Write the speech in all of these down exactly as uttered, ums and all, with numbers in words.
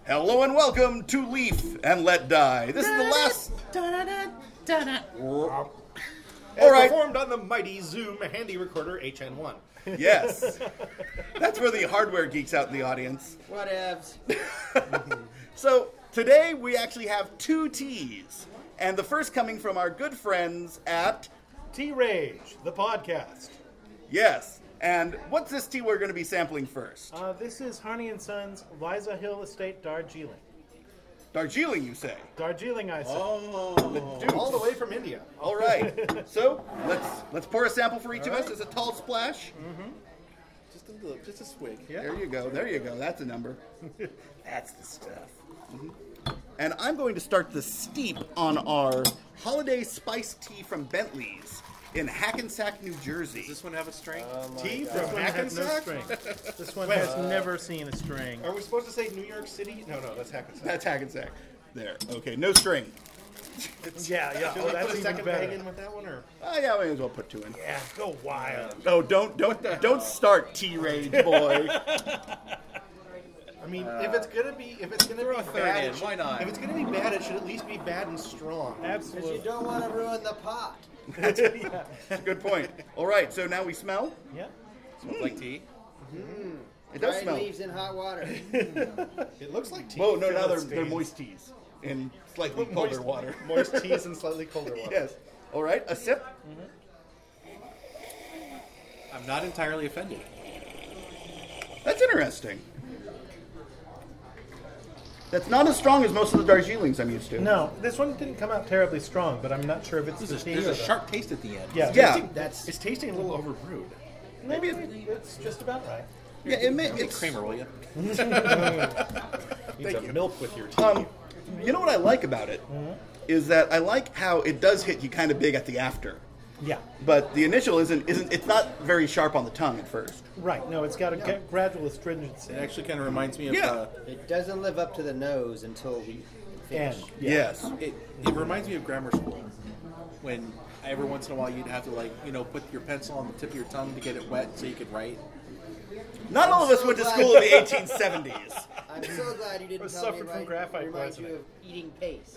Hello and welcome to Leaf and Let Die. This is the last... All right. Performed on the mighty Zoom Handy Recorder H N one. Yes. That's where the hardware geeks out in the audience. Whatevs. So, today we actually have two teas. And the first coming from our good friends at... T-Rage, the podcast. Yes. And what's this tea we're going to be sampling first? Uh, this is Harney and Sons Liza Hill Estate Darjeeling. Darjeeling, you say? Darjeeling, I say. Oh, Dude. all the way from India. All right. So, let's let's pour a sample for each all of right. us as a tall splash. Mm-hmm. Just a little, just a swig. Yeah. There you go. There you go. That's a number. That's the stuff. Mm-hmm. And I'm going to start the steep on our holiday spice tea from Bentley's in Hackensack, New Jersey. Does this one have a string? Oh tea God. from This one has no Hackensack? string. This one Wait, has uh, never seen a string. Are we supposed to say New York City? No, no, that's Hackensack. That's Hackensack. There. Okay, no string. Yeah, yeah. Should Oh, we that's put a even second better. bag in with that one, or? Oh, yeah, we may as well put two in. Yeah, go wild. Oh, don't don't don't start T-Rage, boy. I mean, if it's gonna be, if it's gonna Throw be a third bad, in, it should- why not? If it's gonna be bad, it should at least be bad and strong. Because Absolutely. you don't want to ruin the pot. That's a good point. All right, so now we smell. Yeah. Smells like tea. It does Dried smell. leaves in hot water. It looks like tea. Whoa, no, Feel now it they're, they're stains. moist teas in slightly colder Moist- water. Moist teas and slightly colder water. Yes. All right, a sip. I'm not entirely offended. That's interesting. That's not as strong as most of the Darjeelings I'm used to. No, this one didn't come out terribly strong, but I'm not sure if it's There's the a, tea there's or a the- sharp taste at the end. Yeah. Yeah. That's It's tasting a little overbrewed. Maybe it's just about right. Yeah, it may, Hey, it's, Kramer, will you? Need some milk with your tea. um, you know what I like about it is that I like how it does hit you kind of big at the after, Yeah. but the initial isn't isn't it's not very sharp on the tongue at first. Right. No, it's got a gra- gradual astringency. It actually kind of reminds me of. Yeah. Uh, it doesn't live up to the nose until we And finish. yeah. Yes. it, it reminds me of grammar school, when every once in a while you'd have to like you know put your pencil on the tip of your tongue to get it wet so you could write. Not all of us so went to glad- school in the eighteen seventies. I'm so glad you didn't I tell suffered me from right, graphite remind you poisoning. of eating paste.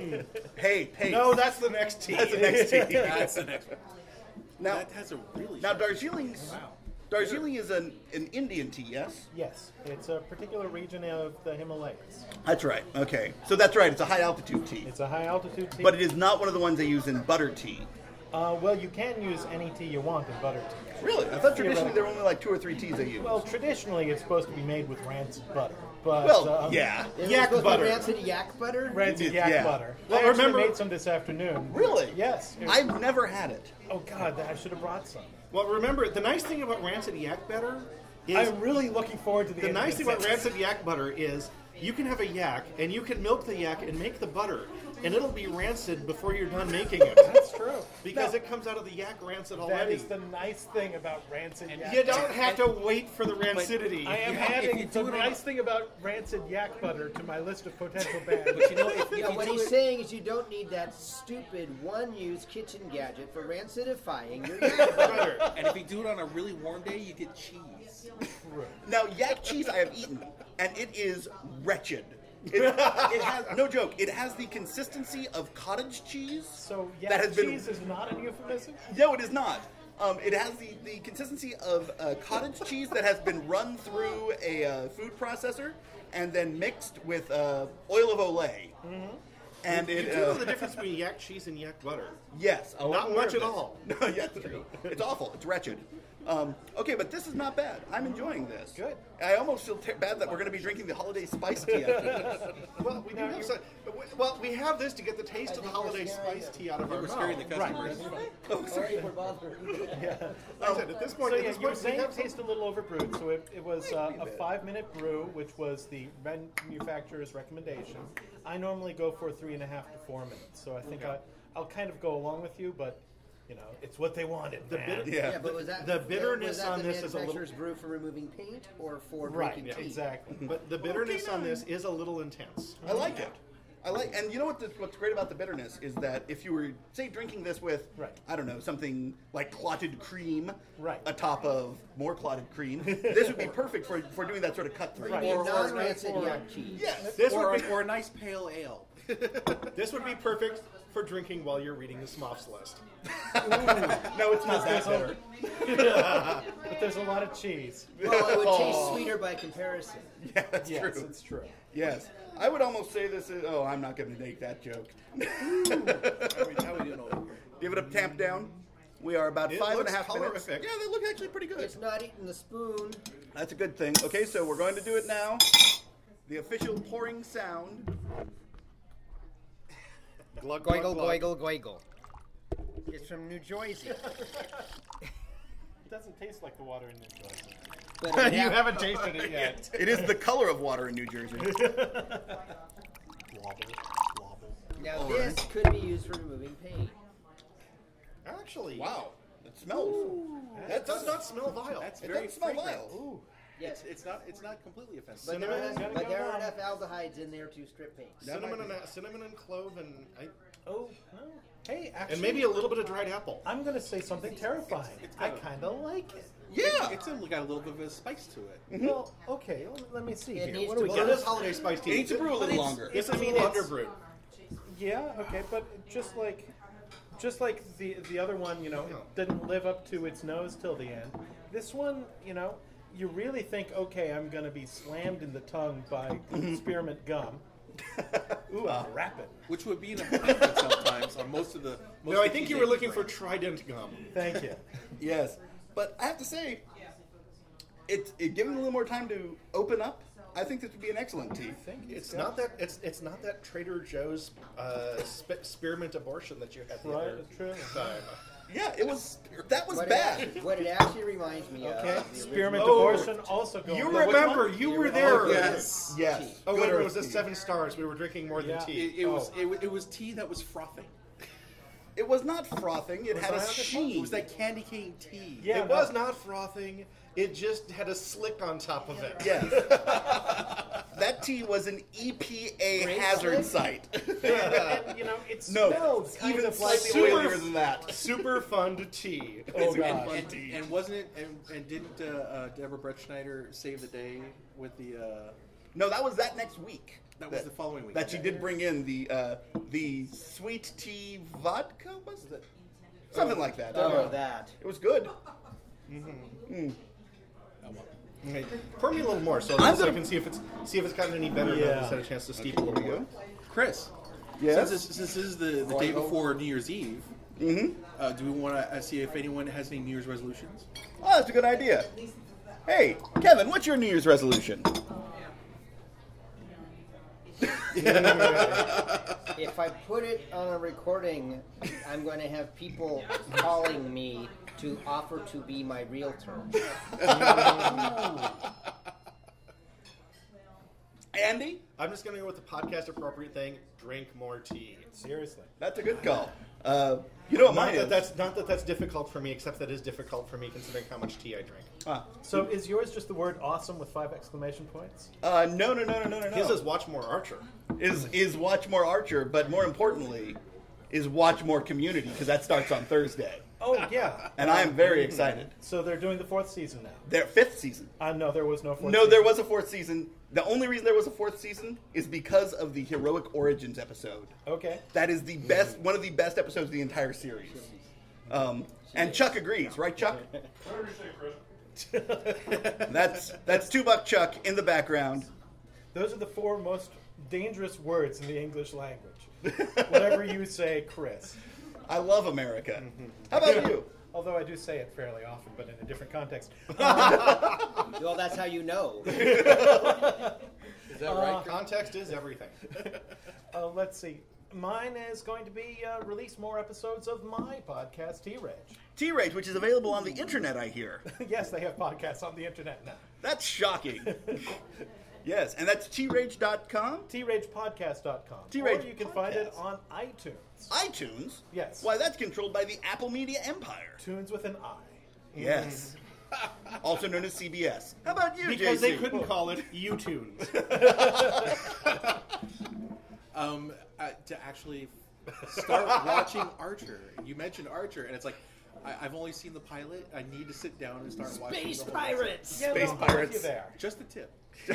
Hey, pace. No, that's the next tea. That's the next tea. That's the next one. Now, That has a really. now sharp- Darjeeling's Darjeeling is an, an Indian tea, yes? Yes, it's a particular region of the Himalayas. That's right. Okay. So that's right. It's a high altitude tea. It's a high altitude tea. But it is not one of the ones they use in butter tea. Uh, well, you can use any tea you want in butter tea. Really? I thought traditionally there were only like two or three teas they use. Well, traditionally it's supposed to be made with rancid butter, but Well, um, yeah. It Yak was supposed to be butter. rancid yak butter? rancid yak Yeah. butter. Well, I actually remember- made some this afternoon. Really? Yes. It- I've never had it. oh God, I should have brought some. Well, remember, the nice thing about rancid yak butter is... I'm really looking forward to the. The end of nice this thing about episode. rancid yak butter is you can have a yak, and you can milk the yak and make the butter, and it'll be rancid before you're done making it. That's true. Because No, it comes out of the yak rancid that already. is the nice thing about rancid yak. You don't have to wait for the rancidity. I am If you adding do the it on- nice thing about rancid yak butter to my list of potential bans. But you know, if, if Yeah, you what do he's it, saying is you don't need that stupid one-use kitchen gadget for rancidifying your yak butter. and if you do it on a really warm day, you get cheese. Now, yak cheese I have eaten, and it is wretched. It, it has, no joke, it has the consistency of cottage cheese. So yak that has been- cheese is not an euphemism. No, it is not. Um, it has the, the consistency of uh, cottage cheese that has been run through a uh, food processor and then mixed with uh, oil of Olay. Mm-hmm. And You it, do know uh, the difference between yak cheese and yak butter. yes, a lot Not more much of at this. all. No, yeah, it's true. It's awful. It's wretched. Um, okay, but this is not bad. I'm enjoying this. Good. I almost feel ter- bad that we're going to be drinking the holiday spice tea after this. Well, we do have some, well, we have this to get the taste of the holiday spice tea out of our We're mouth. scaring the customers. Oh, sorry. Sorry for bothering. Like I said, at this point, So at yeah, this you were point, we saying have it some- tasted a little overbrewed. So it, it was uh, a five-minute brew, which was the manufacturer's recommendation. I normally go for three and a half to four minutes. So I think I, I'll kind of go along with you, but you know, it's what they wanted. The man. bit- Yeah. Yeah, but was that The bitterness was that on the this is a little- manufacturer's brew for removing paint or for Right, drinking yeah, tea? exactly. But the bitterness on this is a little intense. I like it. I like, and you know what? The, what's great about the bitterness is that if you were, say, drinking this with, Right. I don't know, something like clotted cream, Right. atop of more clotted cream, this would be perfect for for doing that sort of cut through. You mean Or- or- non-rancid or- yak cheese. Yes. This or, would be or a nice pale ale. this would be perfect for drinking while you're reading the Smoffs list. No, it's not that bitter. But there's a lot of cheese. Well, it would Aw. taste sweeter by comparison. Yeah, that's Yes, true. it's true. Yes, I would almost say this is. Oh, I'm not going to make that joke. How we, how we doing over here? Give it a tamp down. We are about It five and a looks half minutes. colorific. Yeah, they look actually pretty good. It's not eating the spoon. That's a good thing. Okay, so we're going to do it now. The official pouring sound. Glug, Goigle, goigle, goigle. It's from New Jersey. It doesn't taste like the water in New Jersey. But it You hap- haven't tasted it yet. It is the color of water in New Jersey. Wobble, wobble. Now this could be used for removing paint. Actually, Wow, it smells. that does not smell vile. That's It very doesn't smell fragrant. vile. Ooh. Yes, It's, it's not. It's not completely offensive. but there, cinnamon, are, gotta but go there are down. enough aldehydes in there to strip paint. cinnamon, and, cinnamon and clove, and I, Oh, no. Hey, actually, and maybe a little bit of dried apple. I'm going to say something terrifying. I kind of like it. Yeah. It's a, got a little bit of a spice to it. Well, okay, let- let me see It here. needs What do to we be- Well, got? it is holiday spice tea. It needs to brew a little longer. This is I a mean, little it's- underbrewed. Yeah, okay, but just like, just like the the other one, you know, it didn't live up to its nose till the end. This one, you know, you really think, okay, I'm going to be slammed in the tongue by spearmint gum. Ooh, uh, rapid. Which would be an improvement sometimes on most of the. Most No, I of the think tea you were they looking for bring. Trident gum. Thank you. Yes, but I have to say, it, it given a little more time to open up, I think this would be an excellent tea. It's not that it's it's not that Trader Joe's uh, spe- spearmint abortion that you had the Right, other true. time. Yeah, it was. That was What bad. It, what it actually reminds me Okay, of. the spearmint Oh, abortion also going. You Which remember? one? You The were original- there. Yes. Yes. Tea. Oh Good wait, it earth was a tea. seven stars. We were drinking more than Yeah. tea. It, it was. Oh. It, wa- it was tea that was frothing. It was not frothing. It had a that what it was? sheen. It was that candy cane tea. Yeah, it no. was not frothing. It just had a slick on top of it. Yes. That tea was an E P A Grape hazard slick? site. And, you know, it No, smelled kind even of slightly like oilier than that. Super fun tea. Oh, Super gosh. fun And, tea. and wasn't it? And, and didn't uh, uh, Deborah Brett Schneider save the day with the? Uh, No, that was that next week. That was the following week. That she Okay. did bring in the uh, the sweet tea vodka, was it? Something like that. Oh, that. It was good. Okay. Pour me a little more, so, I'm so I gonna- can see if it's see if it's gotten any better. Yeah. Now it's had a chance to steep a little more. Chris. Yes? Since this, since this is the, the day before New Year's Eve, Mm-hmm. uh, do we want to uh, see if anyone has any New Year's resolutions? Oh, that's a good idea. Hey, Kevin, what's your New Year's resolution? If I put it on a recording, I'm going to have people calling me to offer to be my realtor. Andy? I'm just going to go with the podcast appropriate thing. Drink more tea. Seriously. That's a good call. Uh, you know what Not mine that is? that's not that that's difficult for me, except that is difficult for me considering how much tea I drink. Ah. So is yours just the word awesome with five exclamation points? Uh, no, no, no, no, no, no, no. His is watch more Archer. is is watch more Archer, but more importantly, is watch more Community because that starts on Thursday, Oh, yeah. and I am very excited. So they're doing the fourth season now. Their fifth season. Uh, no, there was no fourth No, season. there was a fourth season. The only reason there was a fourth season is because of the Heroic Origins episode. Okay. That is the best, one of the best episodes of the entire series. Um, and Chuck agrees, right, Chuck? That's that's two buck Chuck in the background. Those are the four most dangerous words in the English language. Whatever you say, Chris. I love America. How about you? Although I do say it fairly often, but in a different context. Well, that's how you know. Is that right? Context is everything. Uh, let's see. Mine is going to be uh, release more episodes of my podcast, T-Rage. T-Rage, which is available on the internet, I hear. Yes, they have podcasts on the internet now. That's shocking. Yes, and that's T Rage dot com. T Rage Podcast dot com. T-Rage Or you can find it Podcast. on iTunes. iTunes? Yes. Why, that's controlled by the Apple Media Empire. Tunes with an I. Yes. Also known as C B S. How about you, Because J C? they couldn't call it U-Tunes. Um, uh, to actually start watching Archer. You mentioned Archer, and it's like I, I've only seen the pilot. I need to sit down and start watching. Space the whole pirates. Yeah, Space we'll have pirates. you there. Just the tip.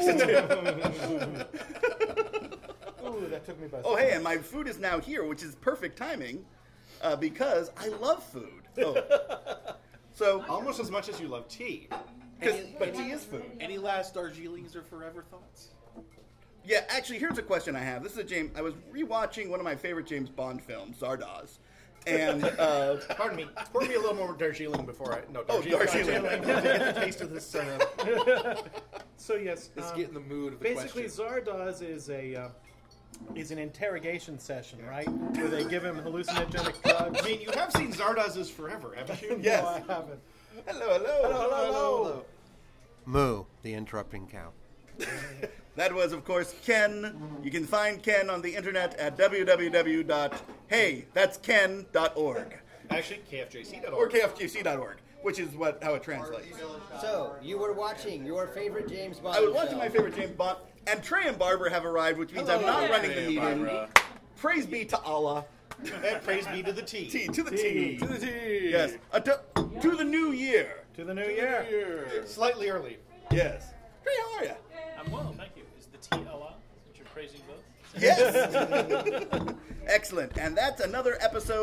Ooh, that took me by Oh, hey, and my food is now here, which is perfect timing uh, because I love food. Oh. So, Almost as much as you love tea. 'cause- Any- but any- tea is food. Any last Darjeelings or forever thoughts? Yeah, actually, here's a question I have. This is a James. I was rewatching one of my favorite James Bond films, Zardoz, and uh, Pardon me. Pour me a little more Darjeeling before I. No, Oh, Darjeeling. Darjeeling. to get the taste of this. Uh, So yes, Let's um, get in the mood of the basically question. Zardoz is a uh, is an interrogation session, right? Where they give him hallucinogenic drugs. I mean, you have seen Zardoz's Forever, haven't you? yes. No, I haven't. Hello, hello, hello, hello. Moo, the interrupting cow. That was, of course, Ken. You can find Ken on the internet at w w w dot hey that's ken dot org Actually, K F J C dot or org. k f q c dot org, which is what how it translates. So, you were watching your favorite James Bond I was watching film. my favorite James Bond, and Trey and Barbara have arrived, which means I'm not Hello, running the Trey and meeting. Barbara. Praise be to Allah. And praise be to the tea. T to the T. To the tea. Yes. Uh, to, to the new year. To the new year. Slightly early. Yes. Trey, how are you? I'm well, thank you. Is the T Allah that you're praising both? Yes. Excellent. And that's another episode